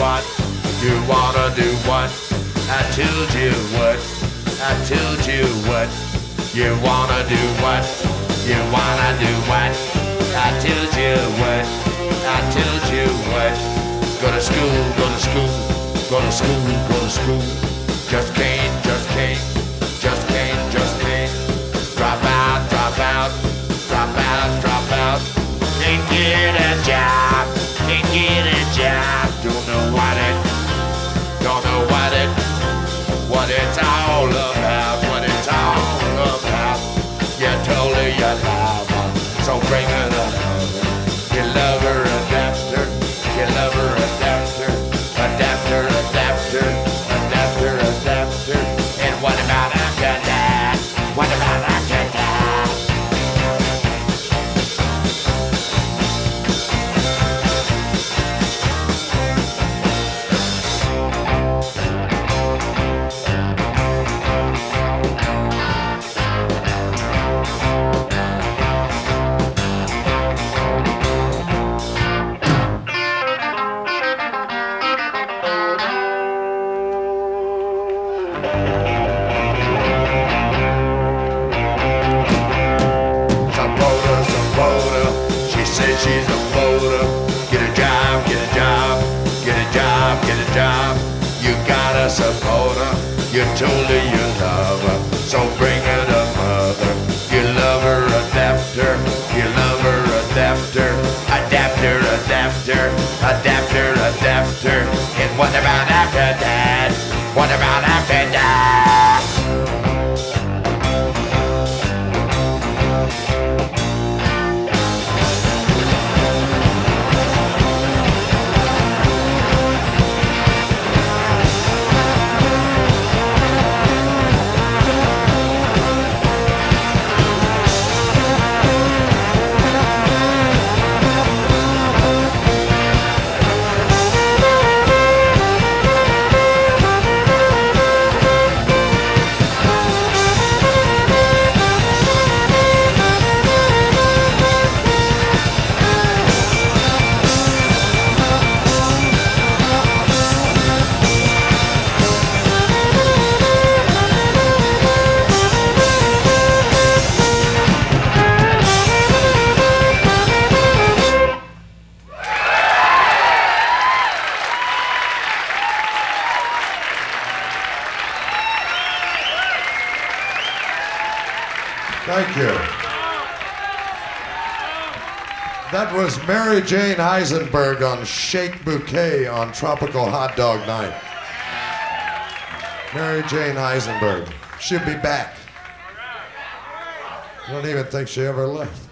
what? You wanna do what? I told you what? I told you what? You wanna do what? You wanna do what? I told you what? I told you what? Go to school, go to school, go to school, go to school. Just can't, just can't, just can't, just can't. Drop out, drop out, drop out, drop out. Can't get a job, can't get a job. Don't know what it's all about, what it's all about. You told her you love her, so bring her the lover. You love her, adapt her, you love her, adapt her, adapt her, adapt her, adapt her, adapt her. And what about after that? What about after that? She's a voter. Get a job, get a job, get a job, get a job. You gotta support her. You told her you love her, so bring her to mother. You love her, adapt her. You love her, adapt her. Adapt her, adapt her. Adapt her, adapt her. And what about after that? What about after that? Thank you. That was Mary Jane Eisenberg on Shake Bouquet on Tropical Hot Dog Night. Mary Jane Eisenberg. She'll be back. I don't even think she ever left.